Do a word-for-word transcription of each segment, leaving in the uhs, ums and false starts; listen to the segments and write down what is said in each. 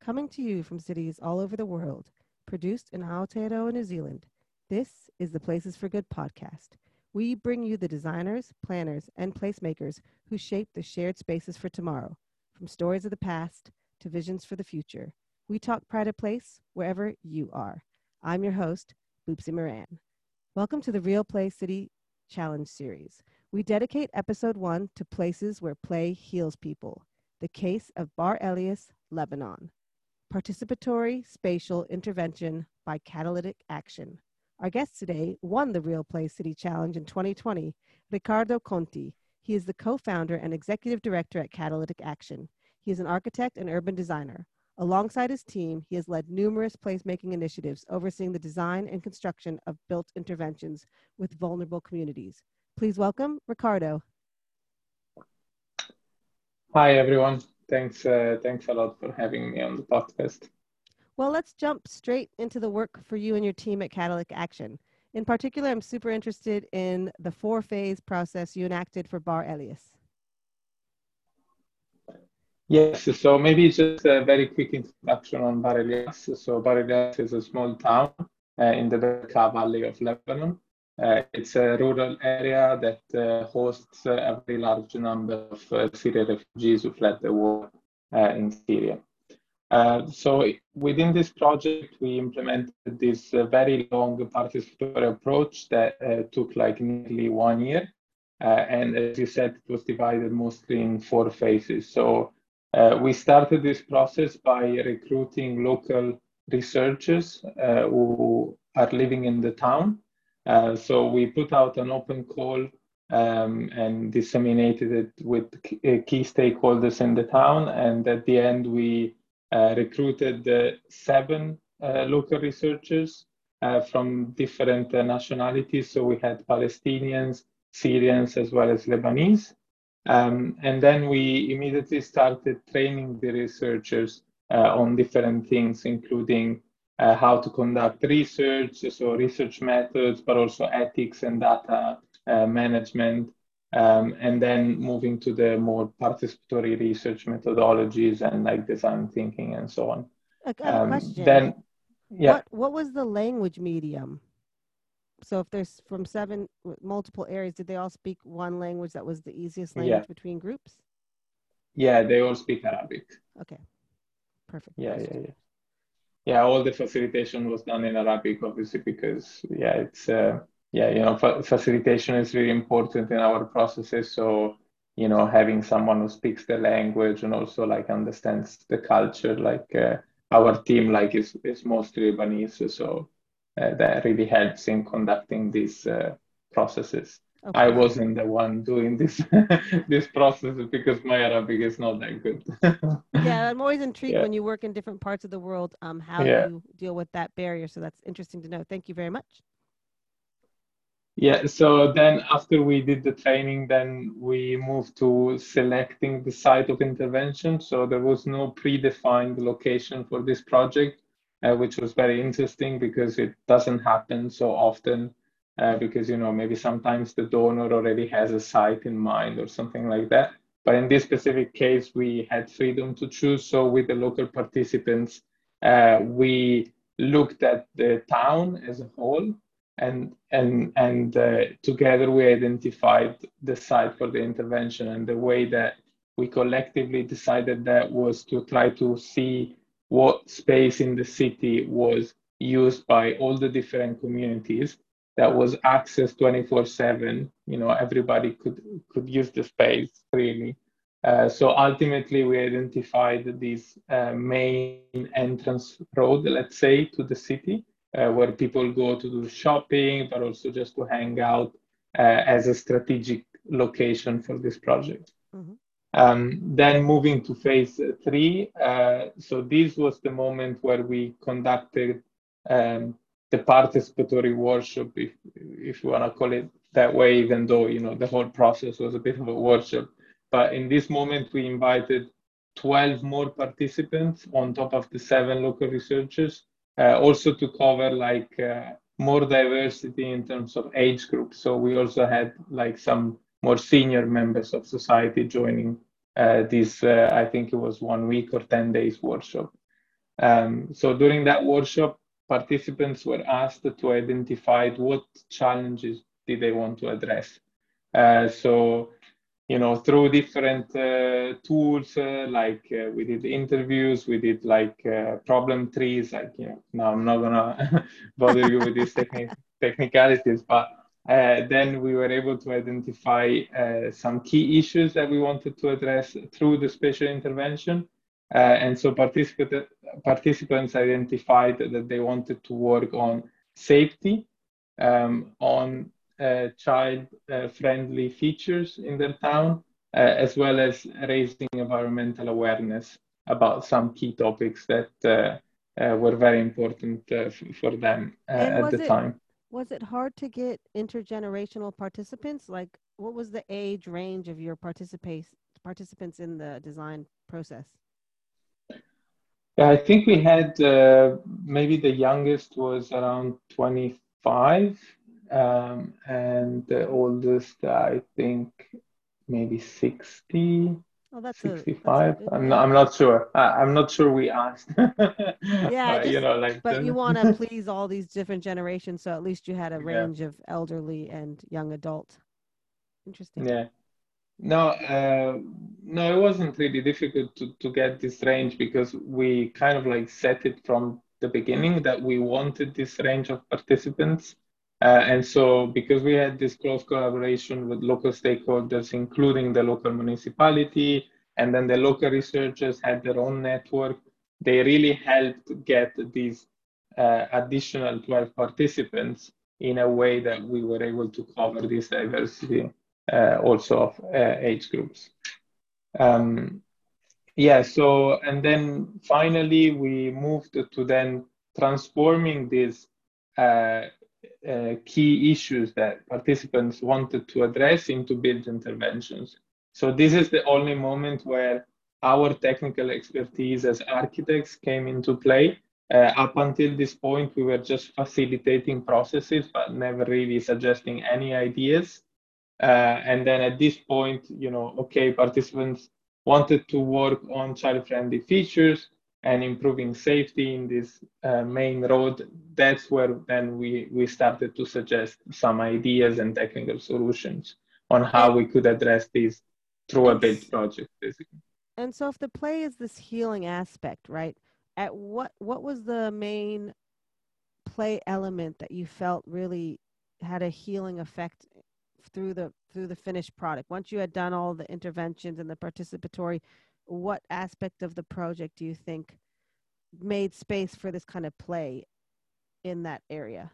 Coming to you from cities all over the world, produced in Aotearoa, New Zealand, this is the Places for Good podcast. We bring you the designers, planners, and placemakers who shape the shared spaces for tomorrow, from stories of the past to visions for the future. We talk pride of place wherever you are. I'm your host, Boopsie Moran. Welcome to the Real Play City Challenge series. We dedicate episode one to places where play heals people. The case of Bar Elias, Lebanon. Participatory spatial intervention by catalytic action. Our guest today won the Real Play City Challenge in twenty twenty, Riccardo Conti. He is the co-founder and executive director at Catalytic Action. He is an architect and urban designer. Alongside his team, he has led numerous placemaking initiatives overseeing the design and construction of built interventions with vulnerable communities. Please welcome Riccardo. Hi, everyone. Thanks, uh, thanks a lot for having me on the podcast. Well, let's jump straight into the work for you and your team at Catalytic Action. In particular, I'm super interested in the four-phase process you enacted for Bar Elias. Yes, so maybe just a very quick introduction on Bar Elias. So Bar Elias is a small town uh, in the Bekaa Valley of Lebanon. Uh, it's a rural area that uh, hosts uh, a very large number of uh, Syrian refugees who fled the war uh, in Syria. Uh, so within this project, we implemented this uh, very long participatory approach that uh, took like nearly one year. Uh, and as you said, it was divided mostly in four phases. So uh, we started this process by recruiting local researchers uh, who are living in the town. Uh, so we put out an open call um, and disseminated it with key stakeholders in the town. And at the end, we uh, recruited uh, seven uh, local researchers uh, from different uh, nationalities. So we had Palestinians, Syrians, as well as Lebanese. Um, and then we immediately started training the researchers uh, on different things, including Uh, how to conduct research, so research methods, but also ethics and data uh, management, um, and then moving to the more participatory research methodologies and like design thinking and so on. I have a question. Um, then, yeah. What, what was the language medium? So if there's from seven multiple areas, did they all speak one language that was the easiest language yeah. between groups? Yeah, they all speak Arabic. Okay, perfect. Yeah, yeah, yeah. Yeah, all the facilitation was done in Arabic, obviously, because yeah, it's uh, yeah, you know, fa- facilitation is really important in our processes. So, you know, having someone who speaks the language and also like understands the culture, like uh, our team, like is is mostly Lebanese, so uh, that really helps in conducting these uh, processes. Okay. I wasn't the one doing this this process because my Arabic is not that good. Yeah, I'm always intrigued Yeah. when you work in different parts of the world, um, how Yeah. you deal with that barrier. So that's interesting to know. Thank you very much. Yeah, so then after we did the training, then we moved to selecting the site of intervention. So there was no predefined location for this project, uh, which was very interesting because it doesn't happen so often. Uh, because, you know, maybe sometimes the donor already has a site in mind or something like that. But in this specific case, we had freedom to choose. So with the local participants, uh, we looked at the town as a whole. And and and uh, together we identified the site for the intervention, and the way that we collectively decided that was to try to see what space in the city was used by all the different communities that was accessed twenty-four seven. You know, everybody could could use the space freely. Uh, so ultimately, we identified this uh, main entrance road, let's say, to the city. Uh, where people go to do shopping, but also just to hang out uh, as a strategic location for this project. Mm-hmm. Um, then moving to phase three, uh, so this was the moment where we conducted um, the participatory workshop, if if you want to call it that way, even though you know the whole process was a bit of a workshop. But in this moment, we invited twelve more participants on top of the seven local researchers. Uh, also to cover like uh, more diversity in terms of age groups. So we also had like some more senior members of society joining uh, this, uh, I think it was one week or ten days workshop. Um, so during that workshop, participants were asked to identify what challenges did they want to address. Uh, so, you know, through different uh, tools, uh, like uh, we did interviews, we did like uh, problem trees. Like, you know, now I'm not gonna bother you with these techni technicalities, but uh, then we were able to identify uh, some key issues that we wanted to address through the spatial intervention. Uh, and so participant, participants identified that they wanted to work on safety, um, on uh, child-friendly uh, features in their town, uh, as well as raising environmental awareness about some key topics that uh, uh, were very important uh, for them uh, And at was the it time. was it hard to get intergenerational participants? Like, what was the age range of your participate participants in the design process? Yeah, I think we had uh, maybe the youngest was around twenty-five, um, and the oldest, I think, maybe sixty, Oh, that's a that's a sixty-five. good I'm not, I'm range. not sure. I, I'm not sure we asked. Yeah, I But, you just know, like but you the, want to please all these different generations, so at least you had a yeah, range of elderly and young adult. Interesting. yeah. No, uh, no, it wasn't really difficult to, to get this range because we kind of like set it from the beginning that we wanted this range of participants. Uh, and so because we had this close collaboration with local stakeholders, including the local municipality, and then the local researchers had their own network, they really helped get these uh, additional twelve participants in a way that we were able to cover this diversity uh, also of uh, age groups. Um, yeah, so, and then finally we moved to then transforming these uh, uh, key issues that participants wanted to address into build interventions. So this is the only moment where our technical expertise as architects came into play. Uh, up until this point, we were just facilitating processes, but never really suggesting any ideas. Uh, and then at this point, you know, okay, participants wanted to work on child-friendly features and improving safety in this uh, main road. That's where then we, we started to suggest some ideas and technical solutions on how And we could address these through a and build s- project, basically. and so if the play is this healing aspect, right? At what what was the main play element that you felt really had a healing effect through the through the finished product? Once you had done all the interventions and the participatory, what aspect of the project do you think made space for this kind of play in that area?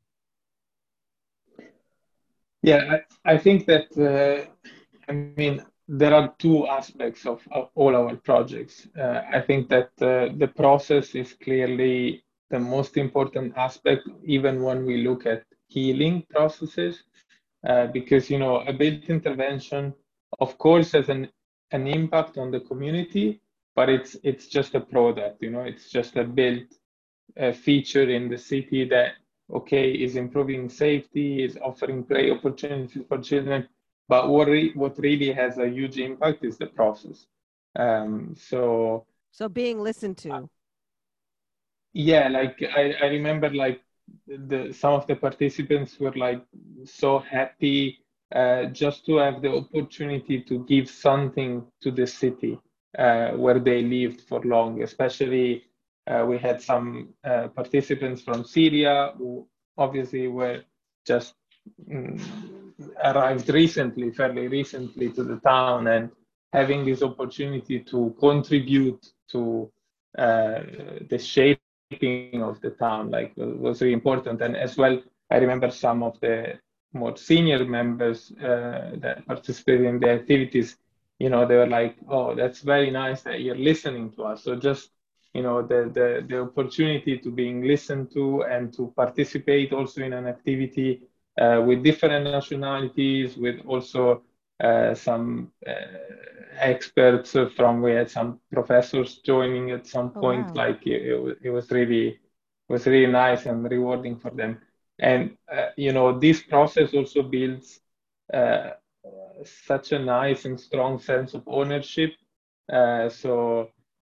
Yeah, I, I think that, uh, I mean, there are two aspects of, of all our projects. Uh, I think that uh, the process is clearly the most important aspect, even when we look at healing processes, uh, because, you know, a built intervention, of course, has an, an impact on the community, but it's it's just a product, you know, it's just a built uh, feature in the city that okay is improving safety, is offering play opportunities for children, but what re- what really has a huge impact is the process. Um, so So being listened uh, to. yeah, like I, I remember like the some of the participants were like so happy uh, just to have the opportunity to give something to the city uh, where they lived for long. Especially uh, we had some uh, participants from Syria who obviously were just mm, arrived recently, fairly recently to the town, and having this opportunity to contribute to uh, the shape of the town like was really important. And as well, I remember some of the more senior members uh, that participated in the activities, you know, they were like, oh, that's very nice that you're listening to us. So just, you know, the the, the opportunity to being listened to and to participate also in an activity uh, with different nationalities, with also uh, some uh, experts from, we had some professors joining at some Oh point. wow. Like it, it, was, it was really was really nice and rewarding for them. And uh, you know, this process also builds uh, such a nice and strong sense of ownership. Uh, so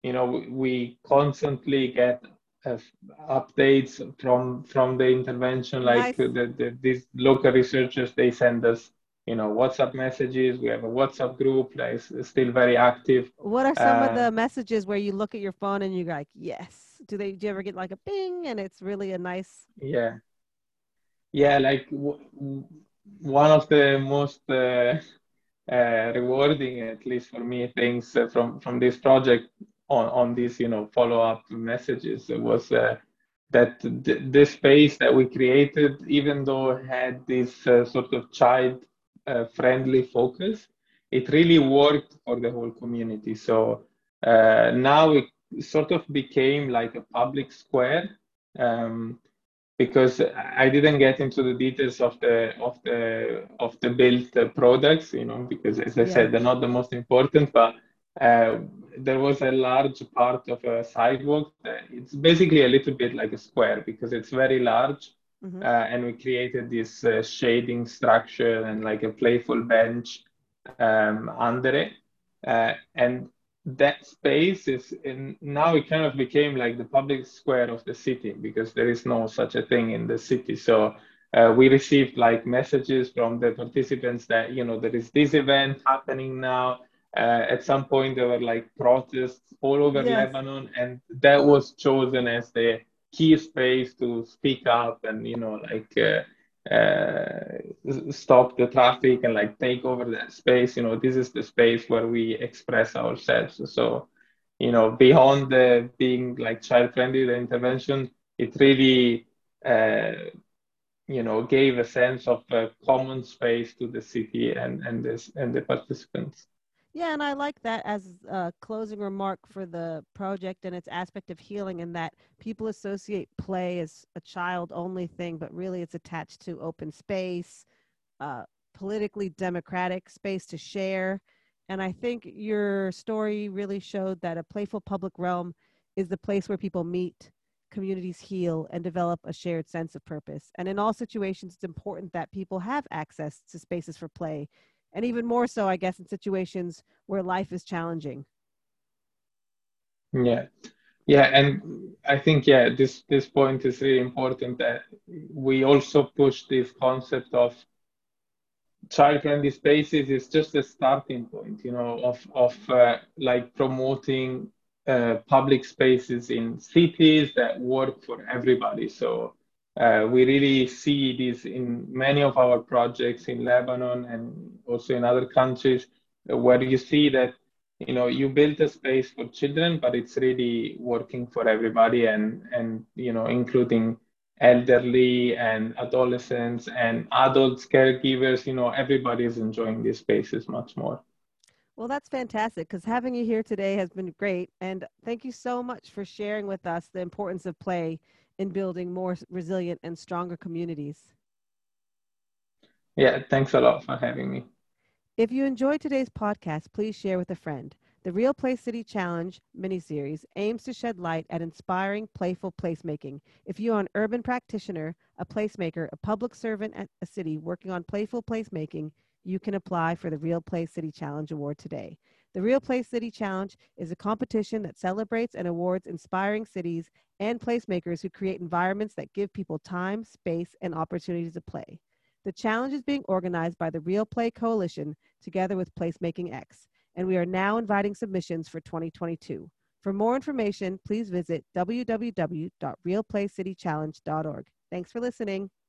you know, we, we constantly get uh, updates from from the intervention. Like Nice. the, the these local researchers, they send us, you know, WhatsApp messages. We have a WhatsApp group that is still very active. What are some of Uh, the messages where you look at your phone and you're like, yes? Do they? Do you ever get like a ping and it's really a nice? yeah, yeah. Like w w- one of the most uh, uh, rewarding, at least for me, things uh, from from this project on on these, you know, follow up messages was uh, that th this space that we created, even though it had this uh, sort of child uh, friendly focus, it really worked for the whole community. So uh, now it sort of became like a public square. Um, because I didn't get into the details of the of the of the built uh, products, you know, because as I Yeah. said, they're not the most important, but uh, there was a large part of a sidewalk. That it's basically a little bit like a square because it's very large, Hmm. uh, and we created this uh, shading structure and like a playful bench um, under it, uh, and that space is in now it kind of became like the public square of the city because there is no such a thing in the city. So uh, we received like messages from the participants that, you know, there is this event happening now. Uh, at some point there were like protests all over Yes. Lebanon, and that was chosen as the key space to speak up and, you know, like uh, uh, stop the traffic and like take over that space. You know, this is the space where we express ourselves. So, you know, beyond the being like child friendly, the intervention, it really, uh, you know, gave a sense of a common space to the city and and this and the participants. Yeah, and I like that as a closing remark for the project and its aspect of healing, in that people associate play as a child only thing, but really it's attached to open space, uh, politically democratic space to share. And I think your story really showed that a playful public realm is the place where people meet, communities heal, and develop a shared sense of purpose. And in all situations, it's important that people have access to spaces for play. And even more so, I guess, in situations where life is challenging. Yeah. Yeah, and I think yeah, this this point is really important that we also push this concept of child-friendly spaces is just a starting point, you know, of of uh, like promoting uh, public spaces in cities that work for everybody. So uh, we really see this in many of our projects in Lebanon and also in other countries, uh, where you see that, you know, you build a space for children, but it's really working for everybody, and and you know, including elderly and adolescents and adults, caregivers, you know, everybody is enjoying these spaces much more. Well, that's fantastic, because having you here today has been great. And thank you so much for sharing with us the importance of play in building more s- resilient and stronger communities. Yeah, thanks a lot for having me. If you enjoyed today's podcast, please share with a friend. The Real Play City Challenge miniseries aims to shed light at inspiring, playful placemaking. If you are an urban practitioner, a placemaker, a public servant at a city working on playful placemaking, you can apply for the Real Play City Challenge Award today. The Real Play City Challenge is a competition that celebrates and awards inspiring cities and placemakers who create environments that give people time, space, and opportunities to play. The challenge is being organized by the Real Play Coalition together with Placemaking X, and we are now inviting submissions for twenty twenty-two. For more information, please visit w w w dot real play city challenge dot org. Thanks for listening.